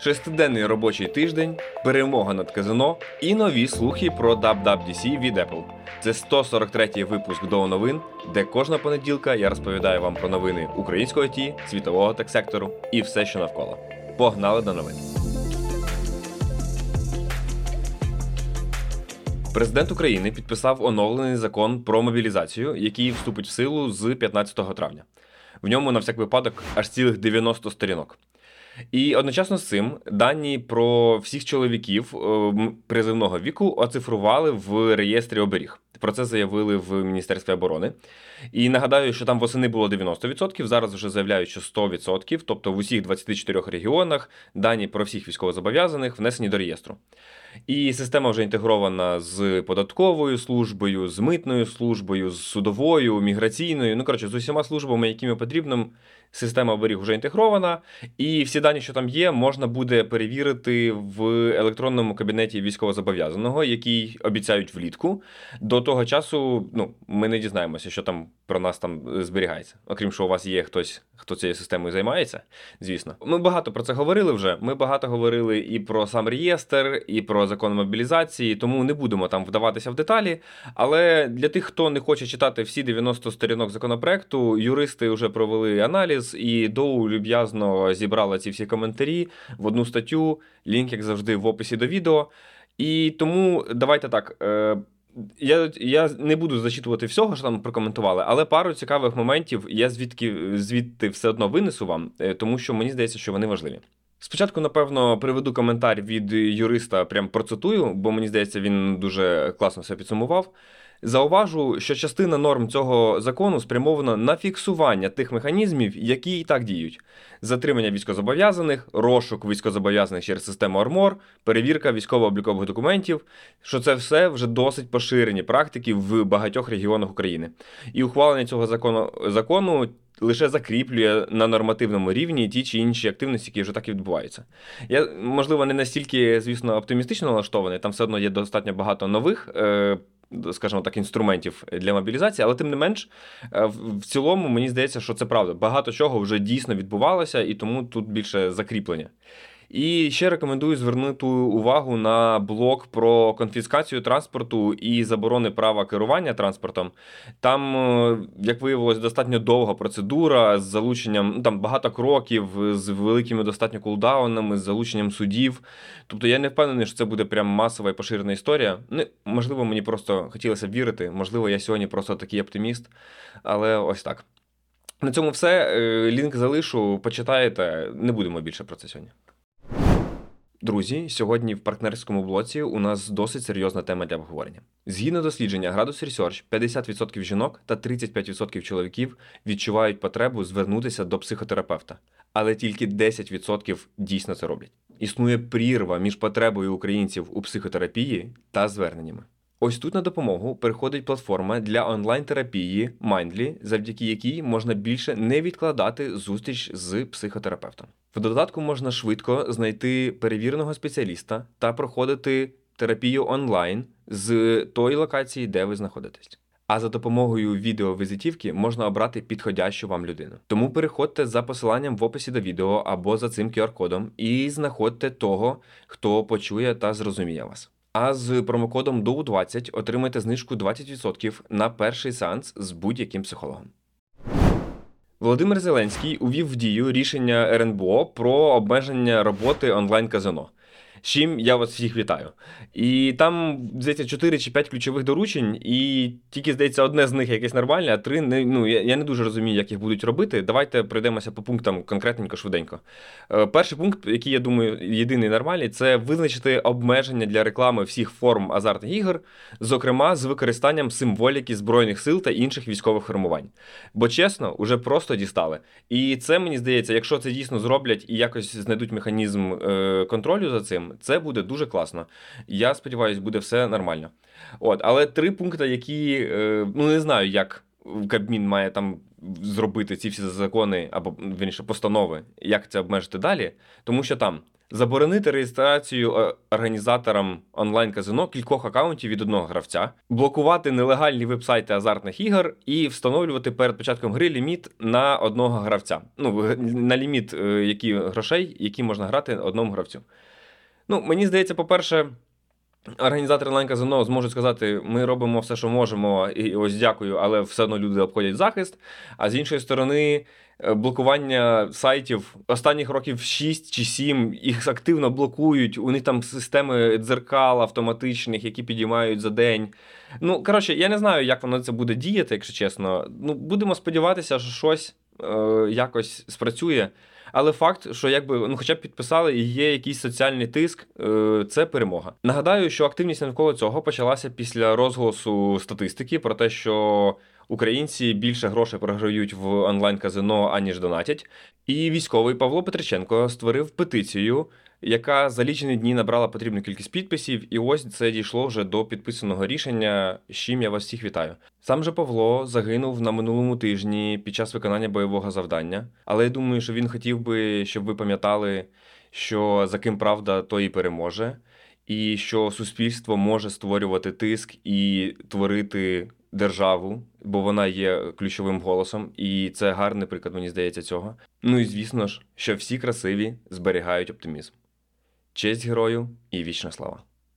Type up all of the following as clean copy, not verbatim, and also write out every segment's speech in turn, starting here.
Шестиденний робочий тиждень, перемога над казино і нові слухи про WWDC від Apple. Це 143-й випуск до новин, де кожного понеділка я розповідаю вам про новини українського ІТ, світового тек-сектору і все, що навколо. Погнали до новин! Президент України підписав оновлений закон про мобілізацію, який вступить в силу з 15 травня. В ньому, на всяк випадок, аж цілих 90 сторінок. І одночасно з цим дані про всіх чоловіків призивного віку оцифрували в реєстрі оберіг. Про це заявили в Міністерстві оборони. І нагадаю, що там восени було 90%, зараз вже заявляють, що 100%, тобто в усіх 24 регіонах дані про всіх військовозобов'язаних внесені до реєстру. І система вже інтегрована з податковою службою, з митною службою, з судовою, міграційною, з усіма службами, якими потрібно. Система оберіг вже інтегрована, і всі дані, що там є, можна буде перевірити в електронному кабінеті військовозобов'язаного, який обіцяють влітку. До того часу ми не дізнаємося, що там про нас там зберігається. Окрім що у вас є хтось, хто цією системою займається, звісно. Ми багато про це говорили вже. Ми багато говорили і про сам реєстр, і про закон мобілізації, тому не будемо там вдаватися в деталі. Але для тих, хто не хоче читати всі 90 сторінок законопроекту, юристи вже провели аналіз, і Доу люб'язно зібрала ці всі коментарі в одну статтю, лінк, як завжди, в описі до відео. І тому давайте так, я не буду зачитувати всього, що там прокоментували, але пару цікавих моментів я звідти все одно винесу вам, тому що мені здається, що вони важливі. Спочатку, напевно, приведу коментар від юриста, прям процитую, бо мені здається, він дуже класно все підсумував. Зауважу, що частина норм цього закону спрямована на фіксування тих механізмів, які і так діють. Затримання військовозобов'язаних, розшук військовозобов'язаних через систему АРМОР, перевірка військово-облікових документів, що це все вже досить поширені практики в багатьох регіонах України. І ухвалення цього закону лише закріплює на нормативному рівні ті чи інші активності, які вже так і відбуваються. Я, можливо, не настільки, звісно, оптимістично налаштований, там все одно є достатньо багато нових, скажімо так, інструментів для мобілізації, але тим не менш, в цілому, мені здається, що це правда. Багато чого вже дійсно відбувалося, і тому тут більше закріплення. І ще рекомендую звернути увагу на блок про конфіскацію транспорту і заборони права керування транспортом. Там, як виявилось, достатньо довга процедура з залученням, там багато кроків, з великими достатньо кулдаунами, з залученням судів. Тобто я не впевнений, що це буде прям масова і поширена історія. Можливо, мені просто хотілося б вірити, можливо, я сьогодні просто такий оптиміст, але ось так. На цьому все. Лінк залишу, почитаєте, не будемо більше про це сьогодні. Друзі, сьогодні в партнерському блоці у нас досить серйозна тема для обговорення. Згідно дослідження Gradus Research, 50% жінок та 35% чоловіків відчувають потребу звернутися до психотерапевта, але тільки 10% дійсно це роблять. Існує прірва між потребою українців у психотерапії та зверненнями. Ось тут на допомогу приходить платформа для онлайн-терапії Mindly, завдяки якій можна більше не відкладати зустріч з психотерапевтом. В додатку можна швидко знайти перевіреного спеціаліста та проходити терапію онлайн з тої локації, де ви знаходитесь. А за допомогою відеовізитівки можна обрати підходящу вам людину. Тому переходьте за посиланням в описі до відео або за цим QR-кодом і знаходьте того, хто почує та зрозуміє вас. А з промокодом DOU20 отримайте знижку 20% на перший сеанс з будь-яким психологом. Володимир Зеленський увів в дію рішення РНБО про обмеження роботи онлайн-казино. З чим я вас всіх вітаю. І там, здається, 4 чи 5 ключових доручень, і тільки, здається, одне з них якесь нормальне, а 3, я не дуже розумію, як їх будуть робити. Давайте пройдемося по пунктам конкретненько, швиденько. Перший пункт, який, я думаю, єдиний нормальний, це визначити обмеження для реклами всіх форм азартних ігор, зокрема, з використанням символіки Збройних сил та інших військових формувань. Бо, чесно, уже просто дістали. І це, мені здається, якщо це дійсно зроблять і якось знайдуть механізм контролю за цим, це буде дуже класно. Я сподіваюся, буде все нормально. Але 3 пункти, які, не знаю, як Кабмін має там зробити ці всі закони, або, вірніше, постанови, як це обмежити далі, тому що там Заборонити реєстрацію організаторам онлайн-казино кількох акаунтів від одного гравця, блокувати нелегальні веб-сайти азартних ігор і встановлювати перед початком гри ліміт на одного гравця. Ну, на ліміт грошей, які можна грати одному гравцю. Ну, мені здається, по-перше, організатори онлайн-казино зможуть сказати, ми робимо все, що можемо, і ось дякую, але все одно люди обходять захист. А з іншої сторони, блокування сайтів останніх років 6 чи 7, їх активно блокують, у них там системи дзеркал автоматичних, які підіймають за день. Ну, коротше, я не знаю, як воно це буде діяти, якщо чесно. Ну, будемо сподіватися, що щось якось спрацює. Але факт, що хоча б підписали і є якийсь соціальний тиск, це перемога. Нагадаю, що активність навколо цього почалася після розголосу статистики про те, що українці більше грошей програють в онлайн-казино, аніж донатять. І військовий Павло Петриченко створив петицію, яка за лічені дні набрала потрібну кількість підписів, і ось це дійшло вже до підписаного рішення, з чим я вас всіх вітаю. Сам же Павло загинув на минулому тижні під час виконання бойового завдання, але я думаю, що він хотів би, щоб ви пам'ятали, що за ким правда, той і переможе, і що суспільство може створювати тиск і творити державу, бо вона є ключовим голосом, і це гарний приклад, мені здається, цього. Ну і звісно ж, що всі красиві зберігають оптимізм. Честь герою і вічна слава.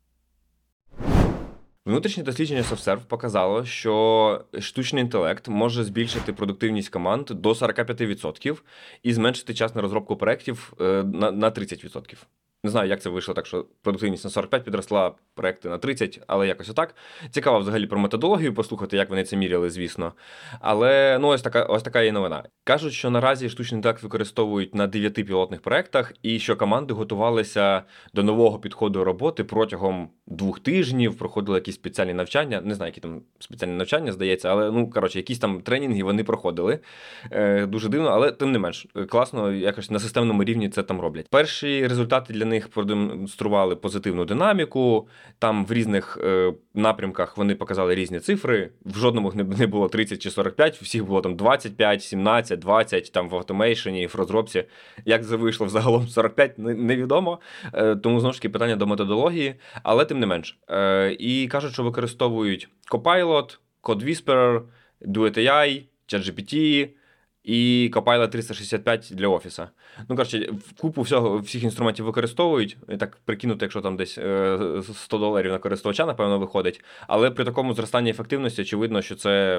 Внутрішнє дослідження SoftServe показало, що штучний інтелект може збільшити продуктивність команд до 45% і зменшити час на розробку проєктів на 30%. Не знаю, як це вийшло так, що продуктивність на 45 підросла, проекти на 30, але якось отак. Цікаво взагалі про методологію послухати, як вони це міряли, звісно. Але ось така є новина. Кажуть, що наразі штучний інтелект використовують на 9 пілотних проектах і що команди готувалися до нового підходу роботи протягом 2 тижнів, проходили якісь спеціальні навчання. Не знаю, які там спеціальні навчання, здається, але, якісь там тренінги вони проходили. Дуже дивно, але тим не менш, класно, якось на системному рівні це там роблять. Перші результати для них продемонстрували позитивну динаміку, там в різних напрямках вони показали різні цифри, в жодному не було 30 чи 45, всіх було там 25, 17, 20, там в автомейшені, в розробці. Як це вийшло взагалом 45, невідомо, тому знову ж таки питання до методології, але тим не менш. І кажуть, що використовують Copilot, CodeWhisperer, Duet.ai, ChatGPT, і Copilot 365 для офіса. Купу всіх інструментів використовують. І так прикинути, якщо там десь $100 на користувача, напевно, виходить. Але при такому зростанні ефективності, очевидно, що це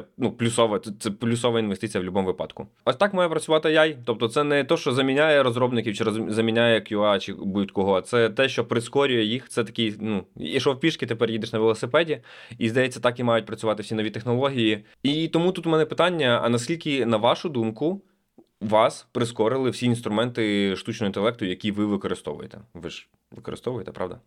плюсова інвестиція в будь-якому випадку. Ось так має працювати AI. Тобто це не те, що заміняє розробників, чи заміняє QA, чи будь-кого. Це те, що прискорює їх. Це такий, ішов пішки, тепер їдеш на велосипеді. І, здається, так і мають працювати всі нові технології. І тому тут у мене питання, а наскільки, на вашу думку, вас прискорили всі інструменти штучного інтелекту, які ви використовуєте? Ви ж використовуєте, правда?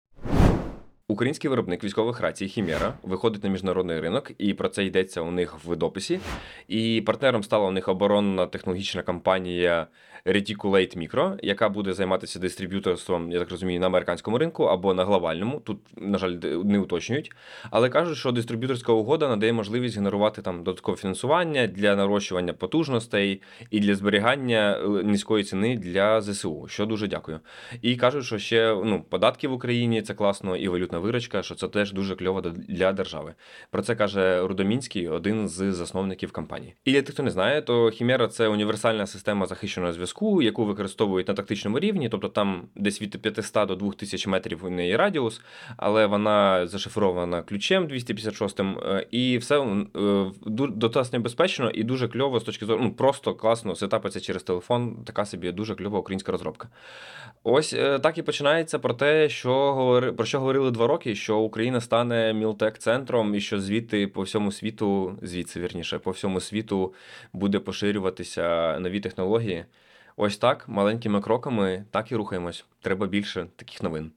Український виробник військових рацій Хімера виходить на міжнародний ринок, і про це йдеться у них в дописі. І партнером стала у них оборонна технологічна компанія Reticulate Micro, яка буде займатися дистриб'юторством, я так розумію, на американському ринку або на глобальному. Тут, на жаль, не уточнюють. Але кажуть, що дистриб'юторська угода надає можливість генерувати там додаткове фінансування для нарощування потужностей і для зберігання низької ціни для ЗСУ, що дуже дякую. І кажуть, що ще податки в Україні – це класно, і валютна виручка, що це теж дуже кльово для держави. Про це каже Рудомінський, один з засновників компанії. І для тих, хто не знає, то Хімера – це універсальна система захищеного зв'язку, яку використовують на тактичному рівні, тобто там десь від 500 до 2000 метрів у неї радіус, але вона зашифрована ключем 256-м, і все достатньо безпечно і дуже кльово з точки зору, просто класно сетапиться через телефон, така собі дуже кльова українська розробка. Ось так і починається про те, про що говорили 2 роки, що Україна стане мілтек-центром і що звідти по всьому світу, по всьому світу буде поширюватися нові технології. Ось так, маленькими кроками, так і рухаємось. Треба більше таких новин.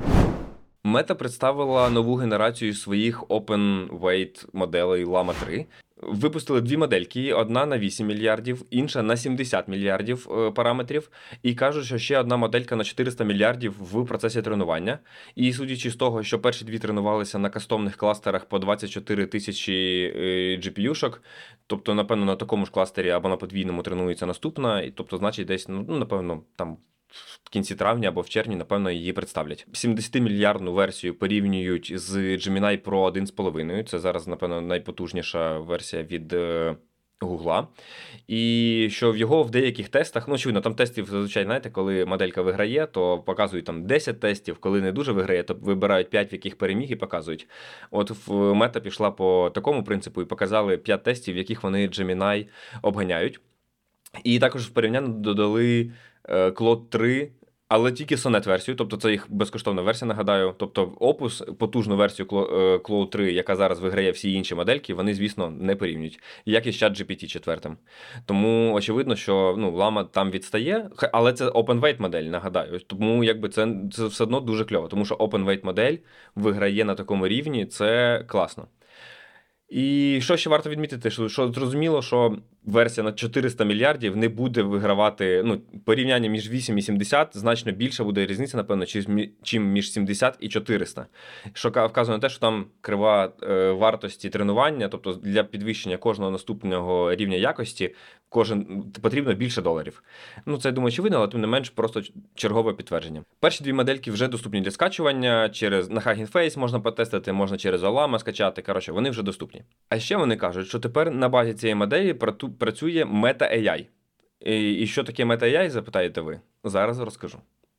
Мета представила нову генерацію своїх open weight моделей Llama 3. Випустили 2 модельки, одна на 8 мільярдів, інша на 70 мільярдів параметрів. І кажуть, що ще одна моделька на 400 мільярдів в процесі тренування. І судячи з того, що перші 2 тренувалися на кастомних кластерах по 24 тисячі GPU-шок, тобто, напевно, на такому ж кластері або на подвійному тренується наступна, і тобто, значить, десь, напевно, там в кінці травня або в червні, напевно, її представлять. 70-мільярдну версію порівнюють з Gemini Pro 1,5. Це зараз, напевно, найпотужніша версія від Гугла. І що в його в деяких тестах, ну, очевидно, там тестів зазвичай, знаєте, коли моделька виграє, то показують там 10 тестів, коли не дуже виграє, то вибирають 5, в яких переміг і показують. От в Мета пішла по такому принципу і показали 5 тестів, в яких вони Gemini обганяють. І також в порівняння додали Claude 3, але тільки Sonnet-версію, тобто це їх безкоштовна версія, нагадаю. Тобто Opus, потужну версію Claude 3, яка зараз виграє всі інші модельки, вони, звісно, не порівнюють. Як і з ChatGPT 4. Тому очевидно, що Llama там відстає, але це open-weight модель, нагадаю. Тому якби це все одно дуже кльово, тому що open-weight модель виграє на такому рівні, це класно. І що ще варто відмітити, що зрозуміло, що версія на 400 мільярдів не буде вигравати, порівняння між 8 і 70 значно більша буде різниця, напевно, чим між 70 і 400. Що вказує на те, що там крива вартості тренування, тобто для підвищення кожного наступного рівня якості, потрібно більше доларів. Це, я думаю, очевидно, але тим не менш просто чергове підтвердження. Перші дві модельки вже доступні для скачування, на Hugging Face можна потестити, можна через Llama скачати, коротше, вони вже доступні. А ще вони кажуть, що тепер на базі цієї моделі працює Meta AI. І що таке Meta AI, запитаєте ви? Зараз розкажу.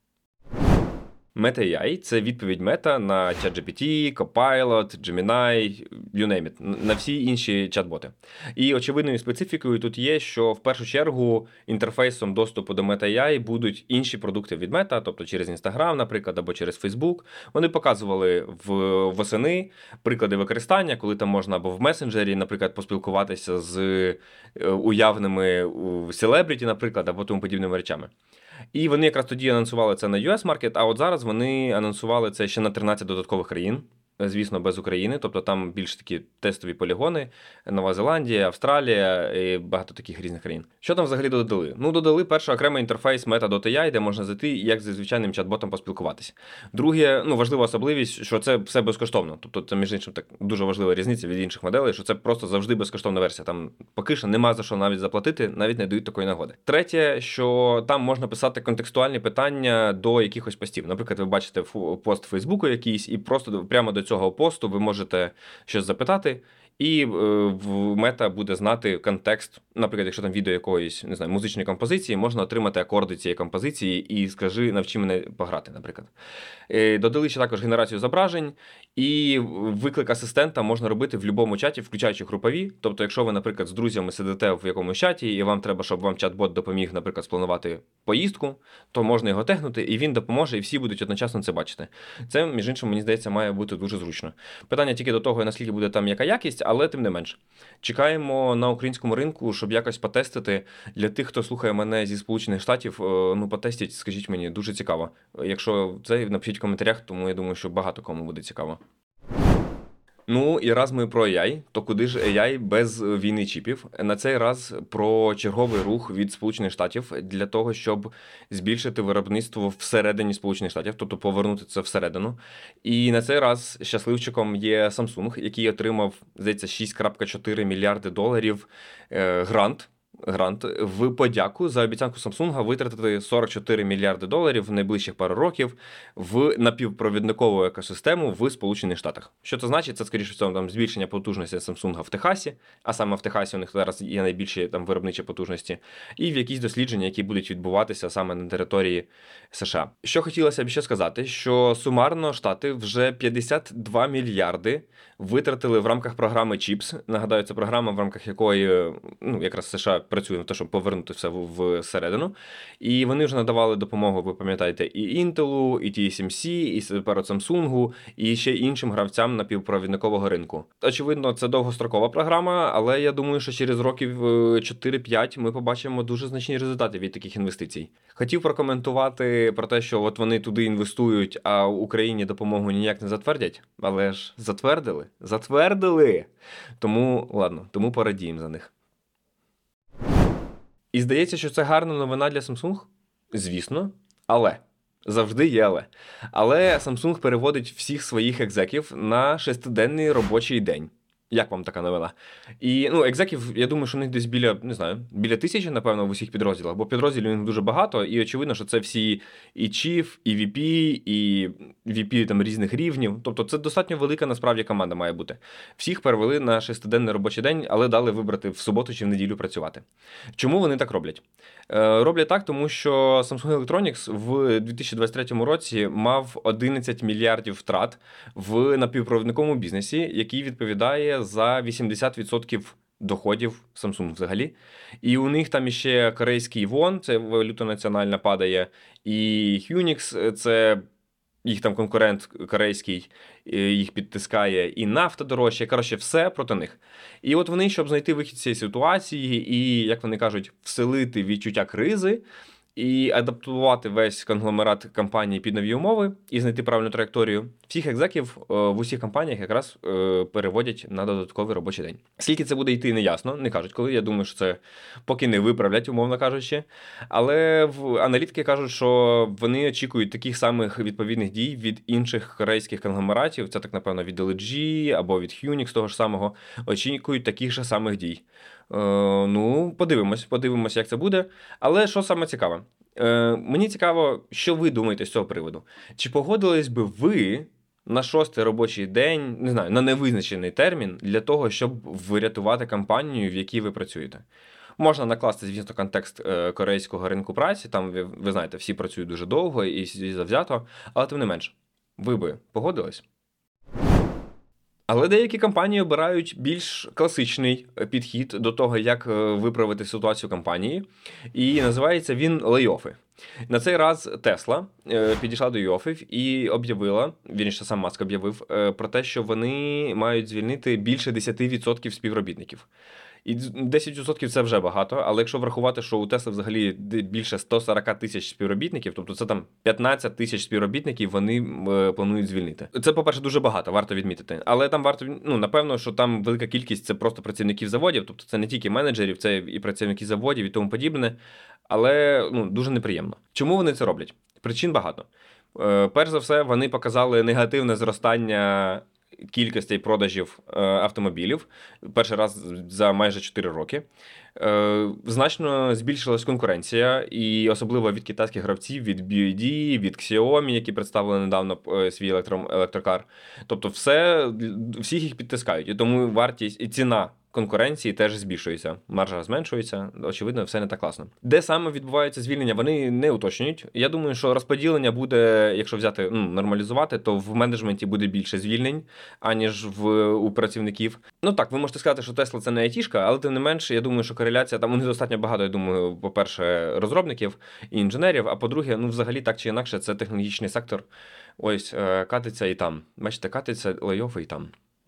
Meta AI – це відповідь Meta на ChatGPT, Copilot, Gemini, you name it, на всі інші чат-боти. І очевидною специфікою тут є, що в першу чергу інтерфейсом доступу до Meta AI будуть інші продукти від Meta, тобто через Instagram, наприклад, або через Facebook. Вони показували восени приклади використання, коли там можна або в месенджері, наприклад, поспілкуватися з уявними селебріті, наприклад, або тому подібними речами. І вони якраз тоді анонсували це на US Market, а от зараз вони анонсували це ще на 13 додаткових країн. Звісно, без України, тобто там більш такі тестові полігони, Нова Зеландія, Австралія і багато таких різних країн. Що там взагалі додали? Додали перший окремий інтерфейс Meta.ai, де можна зайти як зі звичайним чат-ботом поспілкуватися. Друге, важлива особливість, що це все безкоштовно. Тобто це, між іншим, так дуже важлива різниця від інших моделей, що це просто завжди безкоштовна версія. Там поки що нема за що навіть заплатити, навіть не дають такої нагоди. Третє, що там можна писати контекстуальні питання до якихось постів. Наприклад, ви бачите пост Фейсбуку якийсь і просто прямо до цього посту ви можете щось запитати, і Мета буде знати контекст. Наприклад, якщо там відео якоїсь, не знаю, музичної композиції, можна отримати акорди цієї композиції і скажи, навчи мене пограти, наприклад. Додали ще також генерацію зображень, і виклик асистента можна робити в будь-якому чаті, включаючи групові. Тобто, якщо ви, наприклад, з друзями сидите в якомусь чаті, і вам треба, щоб вам чат-бот допоміг, наприклад, спланувати поїздку, то можна його тегнути, і він допоможе, і всі будуть одночасно це бачити. Це, між іншим, мені здається, має бути дуже зручно. Питання тільки до того, наскільки буде там яка якість, але тим не менш. Чекаємо на українському ринку, щоб якось потестити. Для тих, хто слухає мене зі Сполучених Штатів, потестіть, скажіть мені, дуже цікаво. Якщо це, напишіть в коментарях, тому я думаю, що багато кому буде цікаво. І раз ми про AI, то куди ж AI без війни чіпів? На цей раз про черговий рух від Сполучених Штатів для того, щоб збільшити виробництво всередині Сполучених Штатів, тобто повернути це всередину. І на цей раз щасливчиком є Samsung, який отримав, здається, $6.4 мільярди грант в подяку за обіцянку Samsung витратити $44 мільярди в найближчих пару років в напівпровідникову екосистему в Сполучених Штатах. Що це значить? Це, скоріше всього, там збільшення потужності Samsung в Техасі, а саме в Техасі у них зараз є найбільші там виробничі потужності, і в якісь дослідження, які будуть відбуватися саме на території США. Що хотілося б ще сказати, що сумарно Штати вже 52 мільярди витратили в рамках програми CHIPS. Нагадаю, це програма, в рамках якої якраз США працює на те, щоб повернути все всередину. І вони вже надавали допомогу, ви пам'ятаєте, і Intel, і TSMC, і тепер Samsung, і ще іншим гравцям напівпровідникового ринку. Очевидно, це довгострокова програма, але я думаю, що через років 4-5 ми побачимо дуже значні результати від таких інвестицій. Хотів прокоментувати про те, що от вони туди інвестують, а Україні допомогу ніяк не затвердять, але ж затвердили. Затвердили! Тому порадіємо за них. І здається, що це гарна новина для Samsung? Звісно, але. Завжди є але. Але Samsung переводить всіх своїх екзеків на 6-денний робочий день. Як вам така новина? І, ну, екзеків, я думаю, що у них десь біля, не знаю, біля 1000, напевно, в усіх підрозділах, бо підрозділів у них дуже багато, і очевидно, що це всі і Chief, і VP, і VP там різних рівнів. Тобто це достатньо велика, насправді, команда має бути. Всіх перевели на 6-денний робочий день, але дали вибрати в суботу чи в неділю працювати. Чому вони так роблять? Роблять так, тому що Samsung Electronics в 2023 році мав 11 мільярдів втрат в напівпровідниковому бізнесі, який відповідає за 80% доходів Samsung взагалі. І у них там іще корейський вон, це валюта національна, падає, і Hynix, це їх там конкурент корейський, їх підтискає, і нафта дорожча, коротше, все проти них. І от вони, щоб знайти вихід з цієї ситуації і, як вони кажуть, вселити відчуття кризи, і адаптувати весь конгломерат компанії під нові умови і знайти правильну траєкторію. Всіх екзеків в усіх компаніях якраз переводять на додатковий робочий день. Скільки це буде йти, не ясно, не кажуть коли. Я думаю, що це поки не виправлять, умовно кажучи. Але аналітики кажуть, що вони очікують таких самих відповідних дій від інших корейських конгломератів. Це так, напевно, від LG або від Hynix того ж самого. Очікують таких же самих дій. Ну, подивимось, як це буде. Але що саме цікаве? Мені цікаво, що ви думаєте з цього приводу. Чи погодились би ви на 6-й робочий день, не знаю, на невизначений термін, для того, щоб врятувати компанію, в якій ви працюєте? Можна накласти, звісно, контекст корейського ринку праці, там, ви знаєте, всі працюють дуже довго і завзято, але тим не менш, ви би погодились? Але деякі компанії обирають більш класичний підхід до того, як виправити ситуацію компанії, і називається він лейофи. На цей раз Tesla підійшла до лейофів і об'явила, вірніше, сам Маск об'явив, про те, що вони мають звільнити більше 10% співробітників. І 10% це вже багато, але якщо врахувати, що у Tesla взагалі більше 140 тисяч співробітників, тобто це там 15 тисяч співробітників вони планують звільнити. Це, по-перше, дуже багато, варто відмітити. Але там варто, ну, напевно, що там велика кількість це просто працівників заводів, тобто це не тільки менеджерів, це і працівники заводів і тому подібне. Але, ну, дуже неприємно. Чому вони це роблять? Причин багато. Перш за все, вони показали негативне зростання кількості продажів автомобілів перший раз за майже 4 роки. Значно збільшилась конкуренція, і особливо від китайських гравців, від BYD, від Xiaomi, які представили недавно свій електрокар. Тобто всіх їх підтискають, і тому вартість і ціна конкуренції теж збільшується, маржа зменшується, очевидно, все не так класно. Де саме відбувається звільнення, вони не уточнюють. Я думаю, що розподілення буде, якщо взяти, нормалізувати, то в менеджменті буде більше звільнень, аніж у працівників. Ну так, ви можете сказати, що Tesla це не айтішка, але тим не менше, я думаю, що кореляція, там у них достатньо багато, я думаю, по-перше, розробників і інженерів, а по-друге, взагалі так чи інакше, це технологічний сектор. Ось, катиться і там. Бачите, катиться лейофи і там.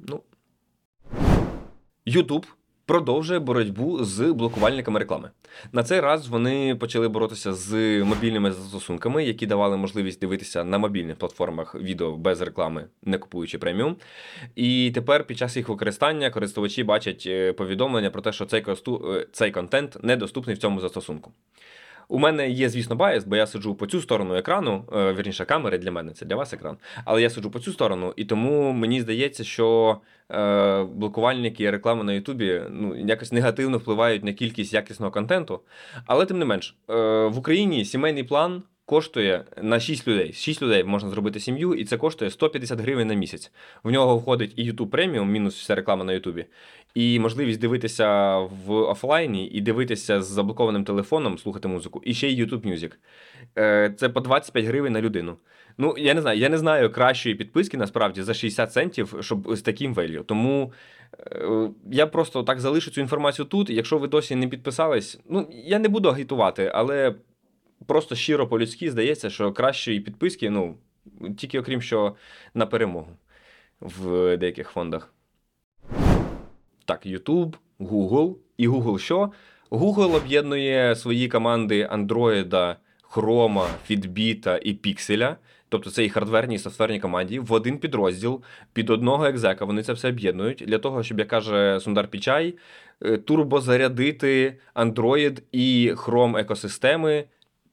YouTube продовжує боротьбу з блокувальниками реклами. На цей раз вони почали боротися з мобільними застосунками, які давали можливість дивитися на мобільних платформах відео без реклами, не купуючи преміум. І тепер під час їх використання користувачі бачать повідомлення про те, що цей контент недоступний в цьому застосунку. У мене є, звісно, байс, бо я сиджу по цю сторону екрану, вірніше, камери для мене, це для вас екран, але я сиджу по цю сторону, і тому мені здається, що блокувальники реклами на Ютубі якось негативно впливають на кількість якісного контенту. Але тим не менш, в Україні сімейний план коштує на 6 людей. 6 людей можна зробити сім'ю, і це коштує 150 гривень на місяць. В нього входить і YouTube Premium, мінус вся реклама на Ютубі, і можливість дивитися в офлайні, і дивитися з заблокованим телефоном, слухати музику, і ще й YouTube Music. Це по 25 гривень на людину. Я не знаю кращої підписки, насправді, за 60 центів, щоб з таким value. Тому я просто так залишу цю інформацію тут. Якщо ви досі не підписались, я не буду агітувати, але просто щиро по-людськи здається, що кращої підписки, тільки окрім що на перемогу в деяких фондах. Так, YouTube, Google. І Google що? Google об'єднує свої команди Android, Chrome, Fitbit і Pixel. Тобто це і хардверні, і софтверні команди в один підрозділ, під одного екзека. Вони це все об'єднують для того, щоб, як каже Сундар Пічай, турбозарядити Android і Chrome екосистеми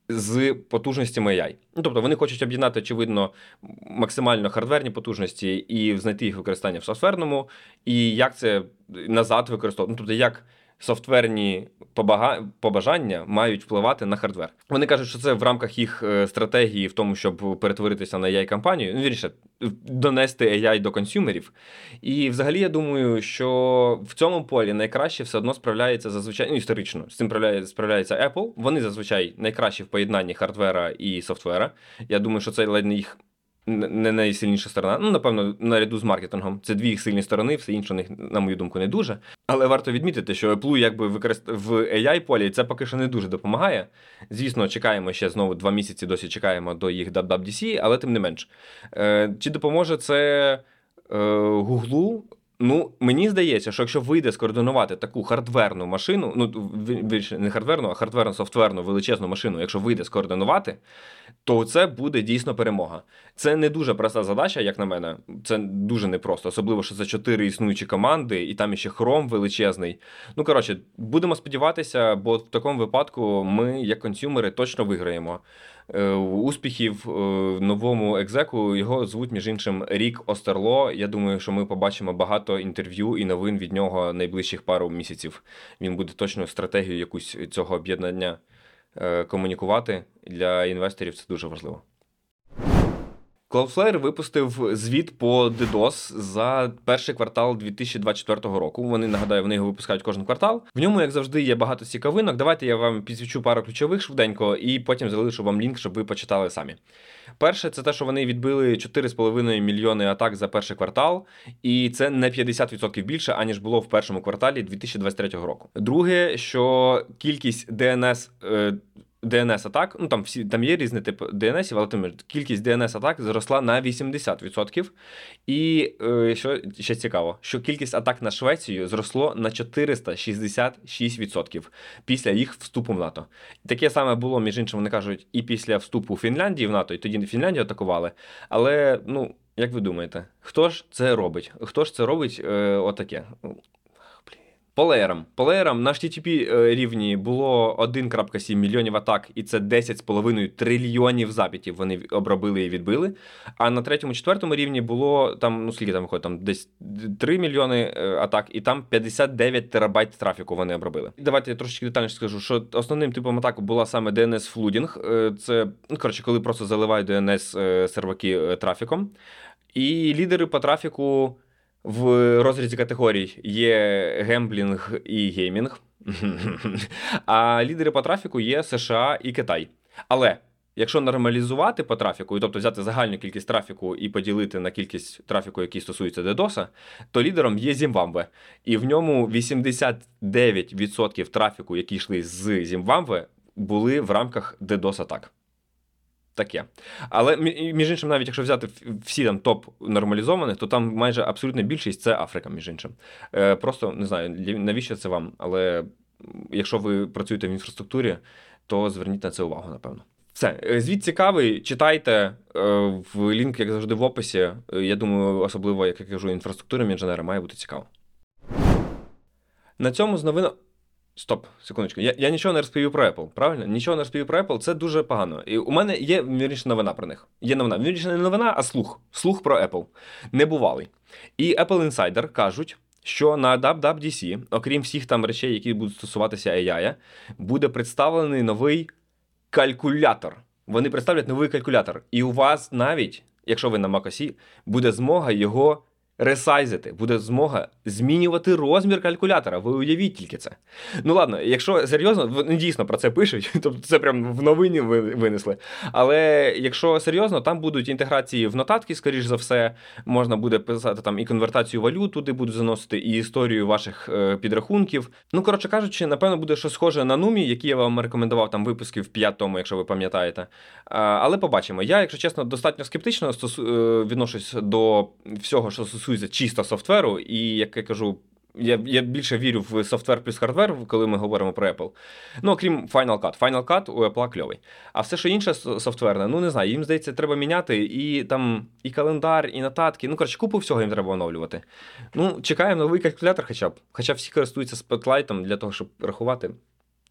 з потужностями AI. Ну, тобто вони хочуть об'єднати, очевидно, максимально хардверні потужності і знайти їх використання в софтверному, і як це назад використовувати. Ну, тобто, як софтверні побажання мають впливати на хардвер. Вони кажуть, що це в рамках їх стратегії в тому, щоб перетворитися на AI-компанію, ну, вірніше, донести AI до консюмерів. І взагалі я думаю, що в цьому полі найкраще все одно справляється зазвичай, ну, історично, з цим справляється Apple. Вони зазвичай найкращі в поєднанні хардвера і софтвера. Я думаю, що це ледь не їх не найсильніша сторона. Ну, напевно, наряду з маркетингом. Це дві їх сильні сторони, все інше у них, на мою думку, не дуже. Але варто відмітити, що Apple якби в AI-полі це поки що не дуже допомагає. Звісно, чекаємо ще знову 2 місяці, досі чекаємо до їх WWDC, але тим не менш. Чи допоможе це Гуглу? Ну, мені здається, що якщо вийде скоординувати таку хардверну машину, ну, не хардверну, а хардверно-софтверну величезну машину, якщо вийде скоординувати, то це буде дійсно перемога. Це не дуже проста задача, як на мене. Це дуже непросто, особливо, що це 4 існуючі команди, і там ще Chrome величезний. Ну, коротше, будемо сподіватися, бо в такому випадку ми, як консюмери, точно виграємо. Успіхів новому екзеку, його звуть, між іншим, Рік Остерло. Я думаю, що ми побачимо багато інтерв'ю і новин від нього найближчих пару місяців. Він буде точно стратегію якусь цього об'єднання комунікувати. Для інвесторів це дуже важливо. Cloudflare випустив звіт по DDoS за перший квартал 2024 року. Нагадаю, вони його випускають кожен квартал. В ньому, як завжди, є багато цікавинок. Давайте я вам підсвічу пару ключових швиденько і потім залишу вам лінк, щоб ви почитали самі. Перше, це те, що вони відбили 4,5 мільйони атак за перший квартал, і це на 50% більше, аніж було в першому кварталі 2023 року. Друге, що кількість DNS-атак, ну там є різні типи DNS-ів, але кількість DNS-атак зросла на 80%. І що ще цікаво, що кількість атак на Швецію зросло на 466% після їх вступу в НАТО. Таке саме було, між іншим, вони кажуть, і після вступу Фінляндії в НАТО, і тоді Фінляндію атакували. Але, ну, як ви думаєте, хто ж це робить? Хто ж це робить отаке? По леєрам на HTTP рівні було 1,7 мільйонів атак, і це 10,5 трильйонів запитів вони обробили і відбили. А на 3-4 рівні було, там, ну скільки там виходить, там десь 3 мільйони атак, і там 59 терабайт трафіку вони обробили. Давайте я трошечки детальніше скажу, що основним типом атаки була саме DNS-флудінг. Це, ну, коротше, коли просто заливають DNS-серваки трафіком. І лідери по трафіку в розрізі категорій є гемблінг і геймінг, а лідери по трафіку є США і Китай. Але якщо нормалізувати по трафіку, тобто взяти загальну кількість трафіку і поділити на кількість трафіку, який стосується DDoS, то лідером є Зімбабве. І в ньому 89% трафіку, які йшли з Зімбабве, були в рамках DDoS-атак. Таке. Але, між іншим, навіть якщо взяти всі там топ нормалізованих, то там майже абсолютна більшість – це Африка, між іншим. Просто, не знаю, навіщо це вам, але якщо ви працюєте в інфраструктурі, то зверніть на це увагу, напевно. Все. Звіт цікавий, читайте, в лінк, як завжди, в описі. Я думаю, особливо, як я кажу, інфраструктурним інженерам має бути цікаво. На цьому з новинами... Стоп, секундочку. Я нічого не розповів про Apple, правильно? Нічого не розповів про Apple, це дуже погано. І у мене є, вірніше, новина про них. Є новина. Вірніше, не новина, а слух. Слух про Apple. Небувалий. І Apple Insider кажуть, що на WWDC, окрім всіх там речей, які будуть стосуватися AI, буде представлений новий калькулятор. Вони представлять новий калькулятор. І у вас навіть, якщо ви на macOS, буде змога його ресайзити, буде змога змінювати розмір калькулятора. Ви уявіть тільки це. Ну ладно, якщо серйозно, вони дійсно про це пишуть, тобто це прям в новині винесли. Але якщо серйозно, там будуть інтеграції в нотатки, скоріш за все, можна буде писати там і конвертацію валют, туди будуть заносити, і історію ваших підрахунків. Ну, коротше кажучи, напевно, буде щось схоже на Numi, які я вам рекомендував там випуски в 5-му, якщо ви пам'ятаєте. Але побачимо. Я, якщо чесно, достатньо скептично відношусь до всього, що стосується чисто софтверу, і, як я кажу, я більше вірю в софтвер плюс хардвер, коли ми говоримо про Apple. Ну, окрім Final Cut. Final Cut у Apple кльовий. А все, що інше софтверне, ну, не знаю, їм, здається, треба міняти і там і календар, і нотатки. Ну, коротше, купу всього їм треба оновлювати. Ну, чекаємо новий калькулятор хоча б. Хоча всі користуються Spotlight для того, щоб рахувати. Ну,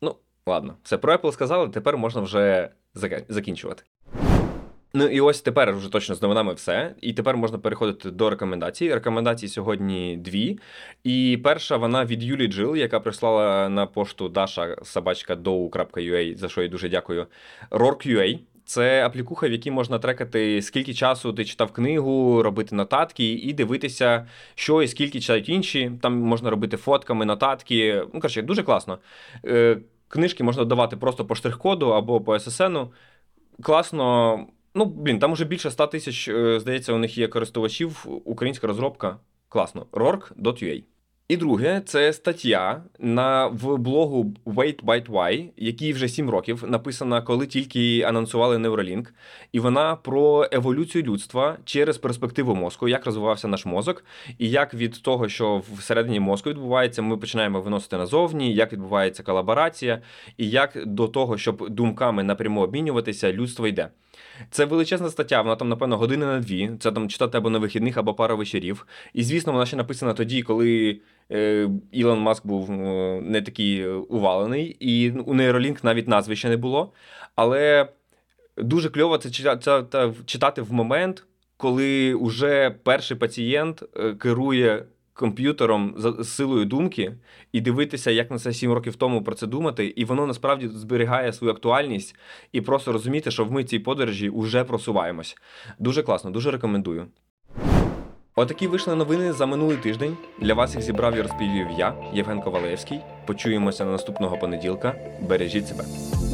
Ладно, все про Apple сказали, тепер можна вже закінчувати. Ну і ось тепер вже точно з новинами все. І тепер можна переходити до рекомендацій. Рекомендацій сьогодні дві. І перша, вона від Юлі Джил, яка прислала на пошту dasha@do.ua, за що їй дуже дякую. Rourke.ua. Це аплікуха, в якій можна трекати, скільки часу ти читав книгу, робити нотатки і дивитися, що і скільки читають інші. Там можна робити фотками, нотатки. Ну, коротше, дуже класно. Книжки можна давати просто по штрих-коду або по SSN. Класно. Ну, там уже більше 100 тисяч, здається, у них є користувачів, українська розробка. Класно. Rourke.ua. І друге, це стаття в блогу Wait Byte Why, який вже 7 років, написана, коли тільки анонсували Neuralink. І вона про еволюцію людства через перспективу мозку, як розвивався наш мозок, і як від того, що всередині мозку відбувається, ми починаємо виносити назовні, як відбувається колаборація, і як до того, щоб думками напряму обмінюватися, людство йде. Це величезна стаття, вона там, напевно, години на 2. Це там читати або на вихідних, або пару вечорів. І, звісно, вона ще написана тоді, коли Ілон Маск був не такий увалений, і у Neuralink навіть назви ще не було. Але дуже кльово це читати в момент, коли уже перший пацієнт керує комп'ютером з силою думки і дивитися, як на це 7 років тому про це думати, і воно насправді зберігає свою актуальність і просто розуміти, що ми в цій подорожі вже просуваємось. Дуже класно, дуже рекомендую. Отакі вийшли новини за минулий тиждень. Для вас їх зібрав і розповів я, Євген Ковалевський. Почуємося наступного понеділка. Бережіть себе.